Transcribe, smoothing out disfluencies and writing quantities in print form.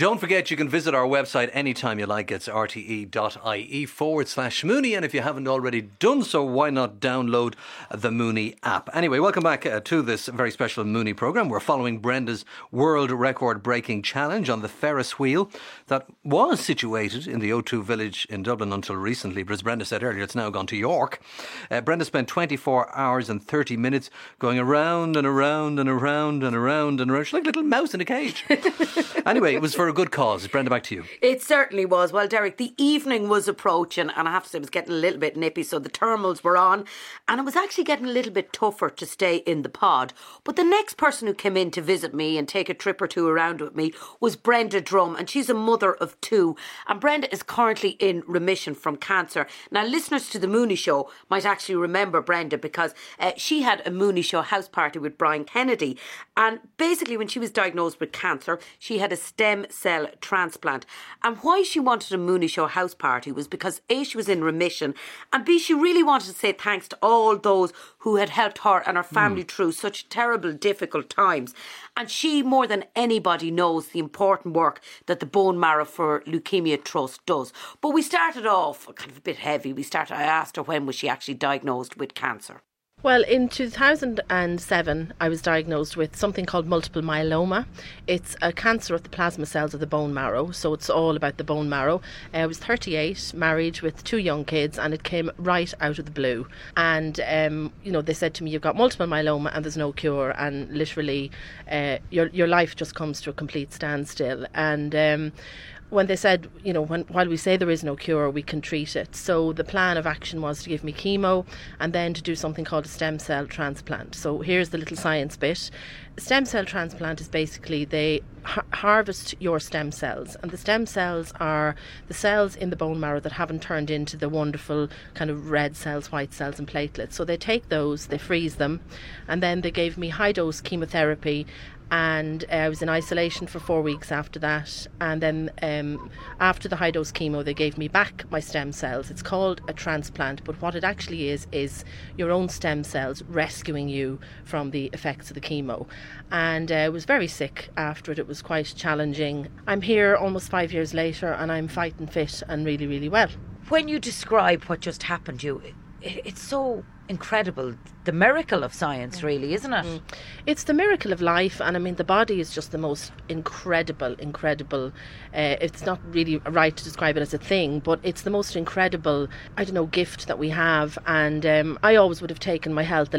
Don't forget, you can visit our website anytime you like. It's rte.ie/Mooney. And if you haven't already done so, why not download the Mooney app? Anyway, welcome back to this very special Mooney programme. We're following Brenda's world record breaking challenge on the Ferris wheel that was situated in the O2 Village in Dublin until recently. But as Brenda said earlier, it's now gone to York. Brenda spent 24 hours and 30 minutes going around and around and around and around and around. She's like a little mouse in a cage. Anyway, it was for a good cause. Brenda, back to you. It certainly was. Well, Derek, the evening was approaching and I have to say it was getting a little bit nippy, so the thermals were on and it was actually getting a little bit tougher to stay in the pod. But the next person who came in to visit me and take a trip or two around with me was Brenda Drum, and she's a mother of two. And Brenda is currently in remission from cancer. Now, listeners to the Mooney Show might actually remember Brenda because she had a Mooney Show house party with Brian Kennedy. And basically, when she was diagnosed with cancer, she had a stem cell transplant. And why she wanted a Mooney Show house party was because A, she was in remission, and B, she really wanted to say thanks to all those who had helped her and her family through such terrible, difficult times. And she, more than anybody, knows the important work that the Bone Marrow for Leukemia Trust does. But we started off kind of a bit heavy. I asked her when was she actually diagnosed with cancer. Well, in 2007, I was diagnosed with something called multiple myeloma. It's a cancer of the plasma cells of the bone marrow, so it's all about the bone marrow. I was 38, married with 2 young kids, and it came right out of the blue. And, they said to me, you've got multiple myeloma and there's no cure, and literally your life just comes to a complete standstill. And when they said, while we say there is no cure, we can treat it. So the plan of action was to give me chemo and then to do something called a stem cell transplant. So here's the little science bit. A stem cell transplant is basically they harvest your stem cells. And the stem cells are the cells in the bone marrow that haven't turned into the wonderful kind of red cells, white cells and platelets. So they take those, they freeze them, and then they gave me high-dose chemotherapy. And I was in isolation for 4 weeks after that. And then after the high-dose chemo, they gave me back my stem cells. It's called a transplant, but what it actually is your own stem cells rescuing you from the effects of the chemo. And I was very sick after it. It was quite challenging. I'm here almost 5 years later, and I'm fighting fit and really, really well. When you describe what just happened to you, it's so incredible. The miracle of science, really, isn't it? It's the miracle of life, and I mean the body is just the most incredible it's not really right to describe it as a thing, but it's the most incredible gift that we have. And I always would have taken my health a